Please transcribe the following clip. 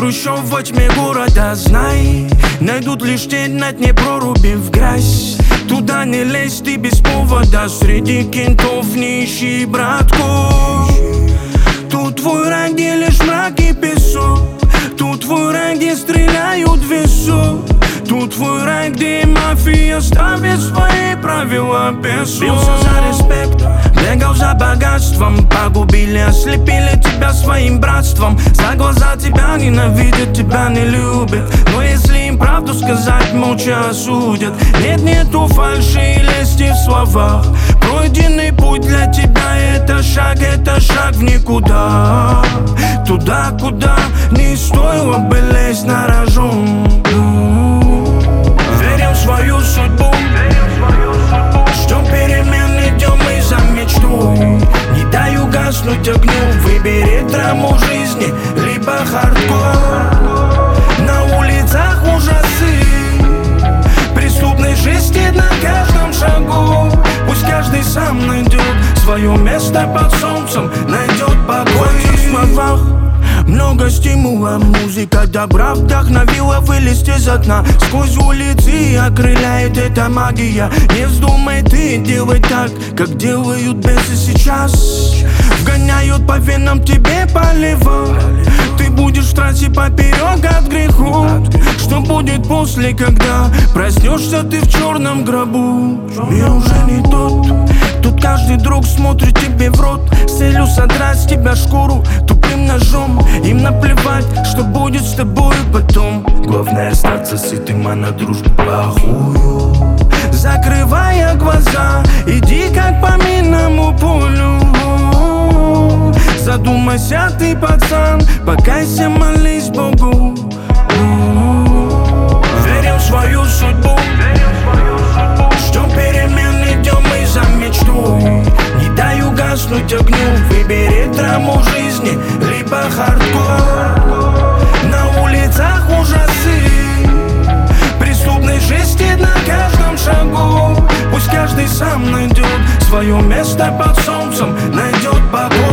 Хрущев во тьме города, знай, найдут лишь тень на дне проруби в грязь. Туда не лезь ты без повода, среди кентов не ищи братку. Тут твой рай, где лишь мрак и песок. Тут твой рай, где стреляют в висок. Тут твой рай, где мафия ставит свои правила без. Бился за респект, бегал за богатством. Погубили, ослепили тебя своим братством. За глаза тебя ненавидят, тебя не любят. Но если им правду сказать, молча осудят. Нету фальши и лести в словах. Пройденный путь для тебя это шаг в никуда. Туда, куда не стоило бы лезть на рожон. Верим в свою судьбу, ждем перемен, идем мы за мечту. Не дай угаснуть огню, выбери драму жизни, либо хардкор. На улицах ужасы, преступной жести на каждом шагу. Пусть каждый сам найдет свое место под солнцем, найдет покой в словах. Много стимула, музыка добра вдохновила вылезть из окна. Сквозь улицы окрыляет эта магия. Не вздумай ты делать так, как делают бесы сейчас. Вгоняют по венам тебе полива. Ты будешь в трассе поперек от греху. Что будет после, когда проснешься ты в черном гробу? Я уже не тот. Тут каждый друг смотрит тебе в рот с целью содрать с тебя шкуру тупым ножом. Им наплевать, что будет с тобой потом. Главное остаться сытым, а на дружбу плохую. Закрывая глаза, иди как по минному полю. Задумайся ты, пацан, покайся, молись Богу. Верим в свою судьбу, ждем перемен, идем мы за мечту. Не дай угаснуть огню, выбери драму жизни, либо хардкор. На улицах ужасы, преступной жести на каждом шагу. Пусть каждый сам найдет свое место под солнцем, найдет покой.